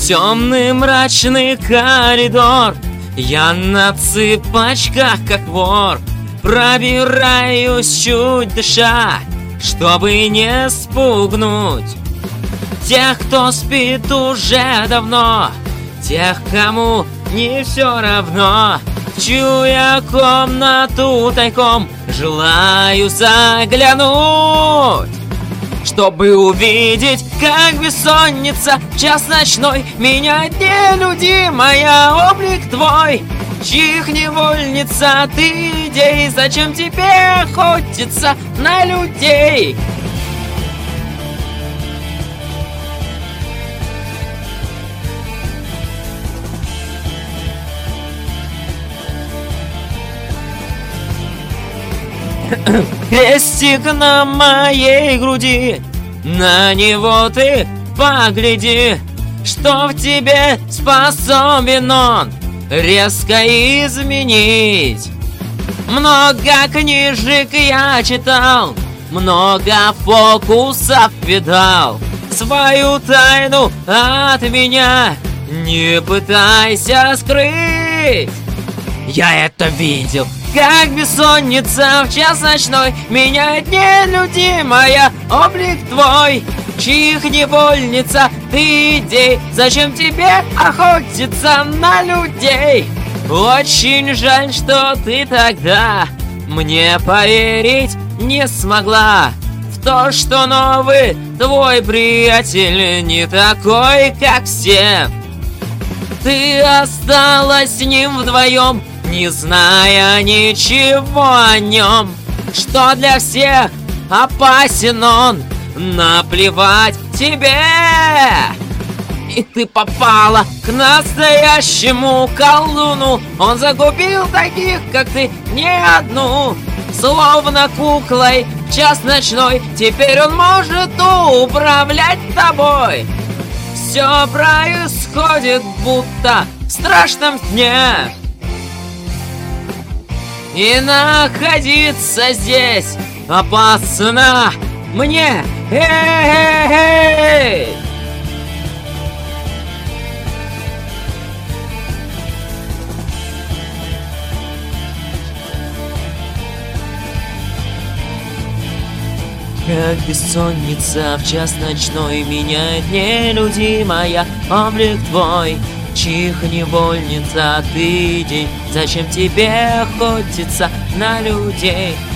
темный мрачный коридор. Я на цыпочках, как вор, пробираюсь чуть дыша, чтобы не спугнуть тех, кто спит уже давно, тех, кому не все равно, в чью я комнату тайком желаю заглянуть, чтобы увидеть, как бессонница в час ночной меняет нелюдимая облик твой, чьих невольница ты идей, зачем тебе охотиться на людей? Крестик на моей груди, на него ты погляди, что в тебе способен он резко изменить. Много книжек я читал, много фокусов видал, свою тайну от меня не пытайся скрыть. Я это видел, как бессонница в час ночной меняет нелюдимая облик твой, чьих невольница ты идей, зачем тебе охотиться на людей? Очень жаль, что ты тогда мне поверить не смогла в то, что новый твой приятель не такой, как все. Ты осталась с ним вдвоем, не зная ничего о нем, что для всех опасен он, наплевать тебе. И ты попала к настоящему колдуну, он загубил таких, как ты, не одну. Словно куклой в час ночной, теперь он может управлять тобой. Все происходит будто в страшном сне, и находиться здесь опасно мне. Эй-эй-эй! Как бессонница в час ночной меняет нелюдимая облик твой, чьих невольница ты день, зачем тебе охотиться на людей?